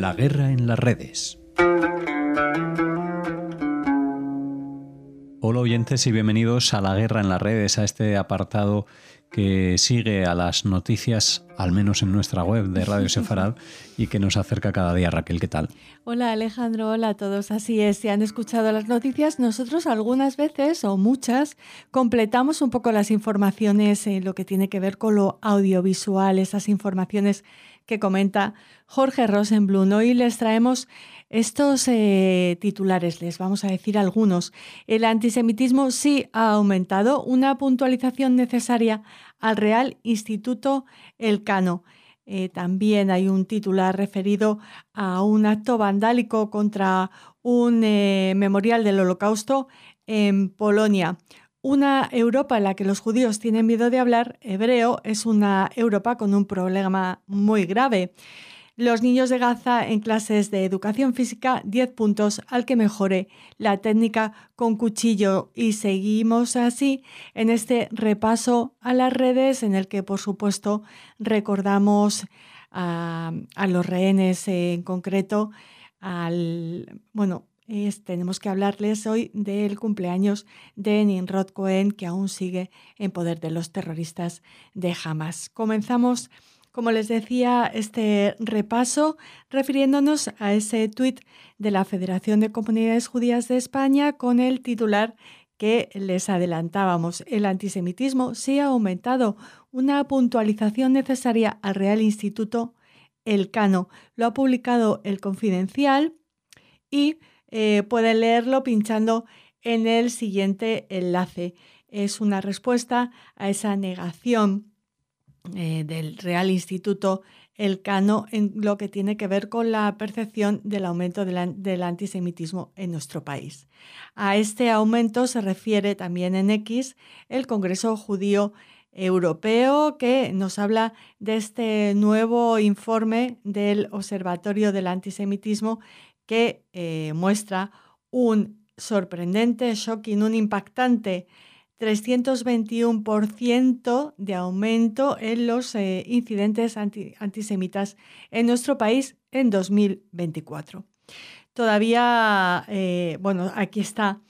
La guerra en las redes. Hola oyentes y bienvenidos a La guerra en las redes, a este apartado que sigue a las noticias, al menos en nuestra web de Radio Sefarad, y que nos acerca cada día. Raquel, ¿qué tal? Hola Alejandro, hola a todos. Así es, si han escuchado las noticias, nosotros algunas veces o muchas completamos un poco las informaciones en lo que tiene que ver con lo audiovisual, esas informaciones que comenta Jorge Rosenblum. Hoy les traemos estos titulares, les vamos a decir algunos. El antisemitismo sí ha aumentado, una puntualización necesaria al Real Instituto Elcano. También hay un titular referido a un acto vandálico contra un memorial del Holocausto en Polonia. Una Europa en la que los judíos tienen miedo de hablar hebreo es una Europa con un problema muy grave. Los niños de Gaza en clases de educación física, 10 puntos al que mejore la técnica con cuchillo. Y seguimos así en este repaso a las redes en el que, por supuesto, recordamos a los rehenes en concreto. Tenemos que hablarles hoy del cumpleaños de Nimrod Cohen, que aún sigue en poder de los terroristas de Hamas. Comenzamos, como les decía, este repaso refiriéndonos a ese tuit de la Federación de Comunidades Judías de España con el titular que les adelantábamos. El antisemitismo sí ha aumentado, una puntualización necesaria al Real Instituto Elcano. Lo ha publicado El Confidencial y pueden leerlo pinchando en el siguiente enlace. Es una respuesta a esa negación del Real Instituto Elcano en lo que tiene que ver con la percepción del aumento del antisemitismo en nuestro país. A este aumento se refiere también en X el Congreso Judío Europeo, que nos habla de este nuevo informe del Observatorio del Antisemitismo que muestra un sorprendente, shocking, un impactante 321% de aumento en los incidentes antisemitas en nuestro país en 2024. Todavía, aquí está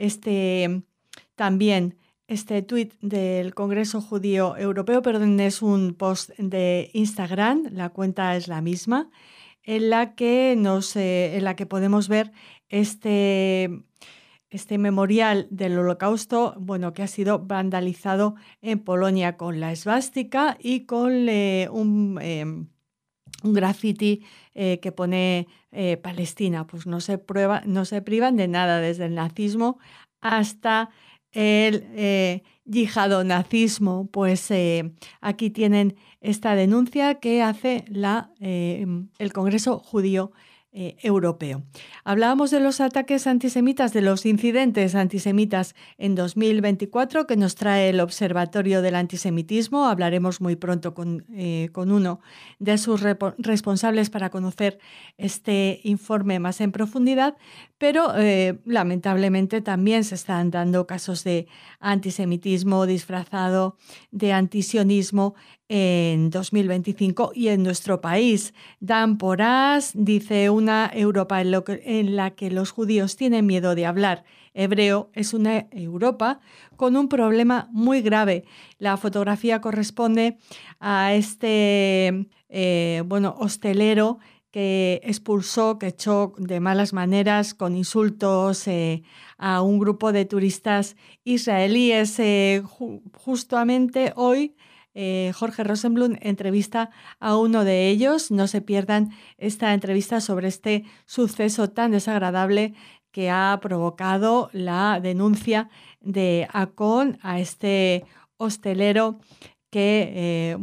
también este tuit del Congreso Judío Europeo, perdón, es un post de Instagram, la cuenta es la misma, en la que podemos ver este memorial del Holocausto, que ha sido vandalizado en Polonia con la esvástica y con un graffiti que pone Palestina. Pues no se privan de nada, desde el nazismo hasta el yihadonazismo. Pues aquí tienen esta denuncia que hace el Congreso Judío Europeo. Hablábamos de los ataques antisemitas, de los incidentes antisemitas en 2024 que nos trae el Observatorio del Antisemitismo. Hablaremos muy pronto con uno de sus responsables para conocer este informe más en profundidad, pero lamentablemente también se están dando casos de antisemitismo disfrazado de antisionismo en 2025 y en nuestro país. Dan Porás dice: una Europa en la que los judíos tienen miedo de hablar hebreo es una Europa con un problema muy grave. La fotografía corresponde a este hostelero que expulsó, que echó de malas maneras, con insultos, a un grupo de turistas israelíes. Justamente hoy Jorge Rosenblum entrevista a uno de ellos. No se pierdan esta entrevista sobre este suceso tan desagradable que ha provocado la denuncia de ACON a este hostelero que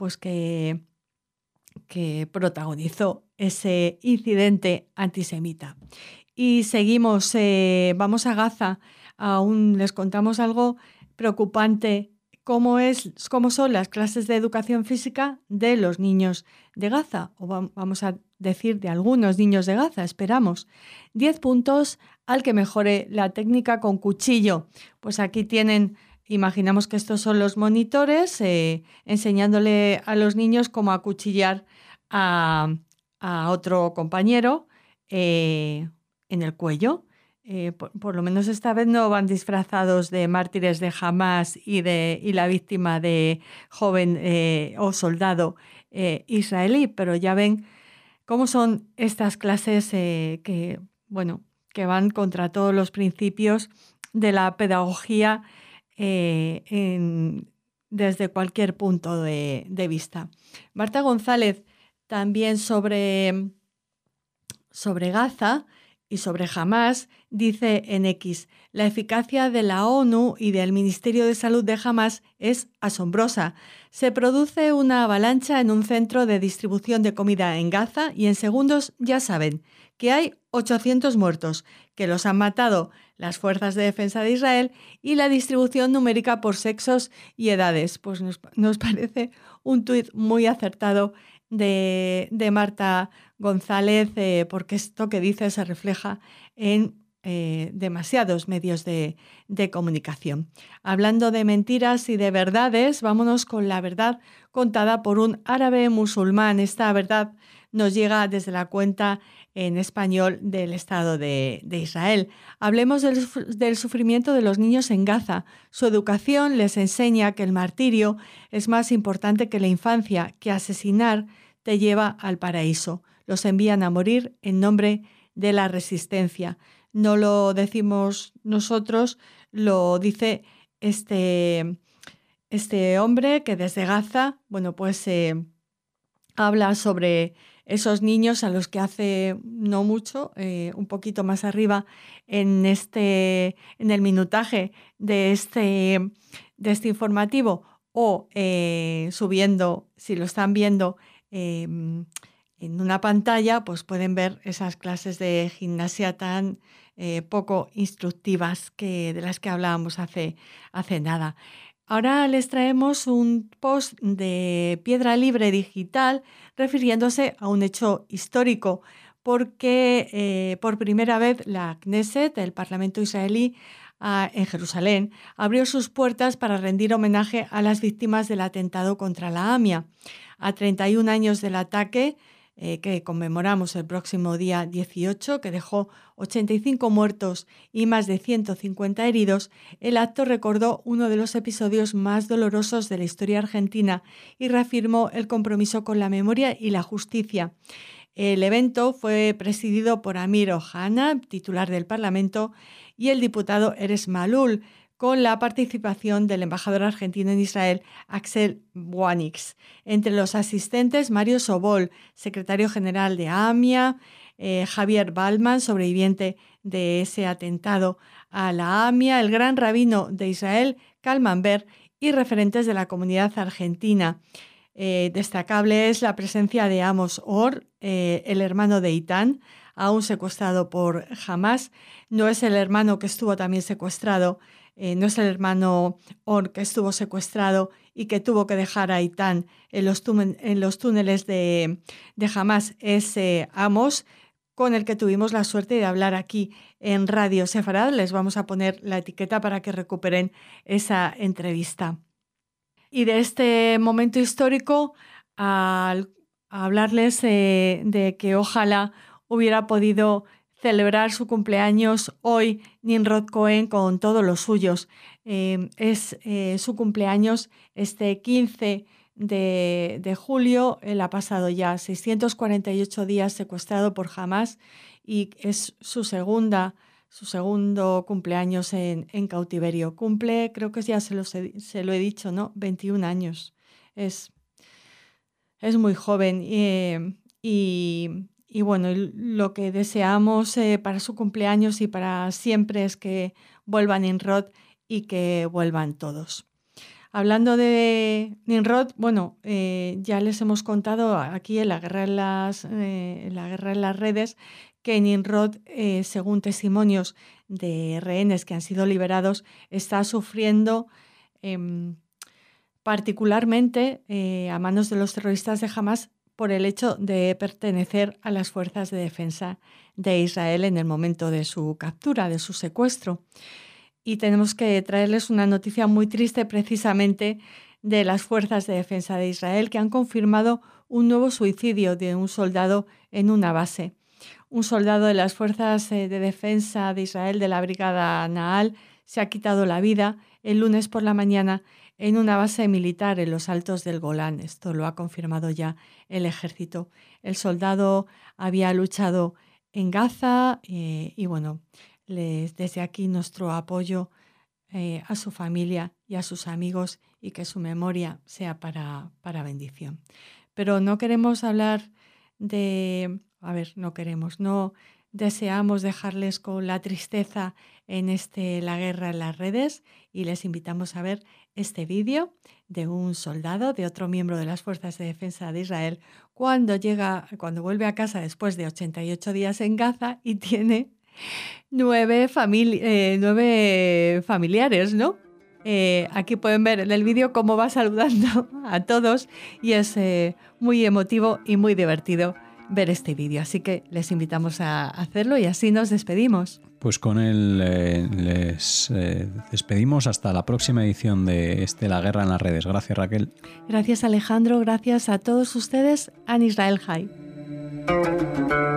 protagonizó ese incidente antisemita. Y seguimos, vamos a Gaza. Aún les contamos algo preocupante: cómo son las clases de educación física de los niños de Gaza, o vamos a decir de algunos niños de Gaza, esperamos. 10 puntos al que mejore la técnica con cuchillo. Pues aquí tienen, imaginamos que estos son los monitores, enseñándole a los niños cómo acuchillar a a otro compañero en el cuello. Por lo menos esta vez no van disfrazados de mártires de Hamás y la víctima de joven o soldado israelí, pero ya ven cómo son estas clases que van contra todos los principios de la pedagogía desde cualquier punto de vista. Marta González también sobre Gaza y sobre Hamás dice en X: la eficacia de la ONU y del Ministerio de Salud de Hamás es asombrosa. Se produce una avalancha en un centro de distribución de comida en Gaza y en segundos ya saben que hay 800 muertos, que los han matado las fuerzas de defensa de Israel, y la distribución numérica por sexos y edades. Pues nos parece un tuit muy acertado de Marta González, porque esto que dice se refleja en demasiados medios de comunicación. Hablando de mentiras y de verdades, vámonos con la verdad contada por un árabe musulmán. Esta verdad nos llega desde la cuenta en español del Estado de Israel. Hablemos del sufrimiento de los niños en Gaza. Su educación les enseña que el martirio es más importante que la infancia, que asesinar te lleva al paraíso. Los envían a morir en nombre de la resistencia. No lo decimos nosotros, lo dice este hombre que desde Gaza, habla sobre esos niños a los que hace no mucho, un poquito más arriba en el minutaje de este informativo, o subiendo, si lo están viendo en una pantalla, pues pueden ver esas clases de gimnasia tan poco instructivas de las que hablábamos hace nada. Ahora les traemos un post de Piedra Libre Digital refiriéndose a un hecho histórico, porque por primera vez la Knesset, el Parlamento israelí, en Jerusalén, abrió sus puertas para rendir homenaje a las víctimas del atentado contra la AMIA. A 31 años del ataque, que conmemoramos el próximo día 18, que dejó 85 muertos y más de 150 heridos, el acto recordó uno de los episodios más dolorosos de la historia argentina y reafirmó el compromiso con la memoria y la justicia. El evento fue presidido por Amir Ohana, titular del Parlamento, y el diputado Erez Malul, con la participación del embajador argentino en Israel, Axel Buanix. Entre los asistentes, Mario Sobol, secretario general de AMIA, Javier Baldman, sobreviviente de ese atentado a la AMIA, el gran rabino de Israel, Kalman Ber, y referentes de la comunidad argentina. Destacable es la presencia de Amos Or, el hermano de Itán, aún secuestrado por Hamás. No es el hermano que estuvo también secuestrado, no es el hermano Or que estuvo secuestrado y que tuvo que dejar a Itán en los túneles de Hamás. Es Amos, con el que tuvimos la suerte de hablar aquí en Radio Sefarad. Les vamos a poner la etiqueta para que recuperen esa entrevista. Y de este momento histórico, al hablarles de que ojalá hubiera podido celebrar su cumpleaños hoy Nimrod Cohen con todos los suyos. Es su cumpleaños este 15 de julio. Él ha pasado ya 648 días secuestrado por Hamás y es su segundo cumpleaños en cautiverio. Cumple, creo que ya se lo he dicho, ¿no? 21 años. Es muy joven y bueno, lo que deseamos para su cumpleaños y para siempre es que vuelva Nimrod y que vuelvan todos. Hablando de Nimrod, ya les hemos contado aquí en la guerra en las redes que Nimrod, según testimonios de rehenes que han sido liberados, está sufriendo particularmente a manos de los terroristas de Hamás por el hecho de pertenecer a las fuerzas de defensa de Israel en el momento de su captura, de su secuestro. Y tenemos que traerles una noticia muy triste precisamente de las fuerzas de defensa de Israel, que han confirmado un nuevo suicidio de un soldado en una base. Un soldado de las Fuerzas de Defensa de Israel de la Brigada Nahal se ha quitado la vida el lunes por la mañana en una base militar en los Altos del Golán. Esto lo ha confirmado ya el ejército. El soldado había luchado en Gaza y bueno, desde aquí nuestro apoyo a su familia y a sus amigos y que su memoria sea para bendición. Pero no queremos hablar no deseamos dejarles con la tristeza en la guerra en las redes y les invitamos a ver este vídeo de un soldado, de otro miembro de las Fuerzas de Defensa de Israel, cuando vuelve a casa después de 88 días en Gaza y tiene 9 familiares, ¿no? Aquí pueden ver en el vídeo cómo va saludando a todos y es muy emotivo y muy divertido ver este vídeo. Así que les invitamos a hacerlo y así nos despedimos. Pues con él les despedimos hasta la próxima edición de La Guerra en las Redes. Gracias, Raquel. Gracias, Alejandro. Gracias a todos ustedes. An Israel High.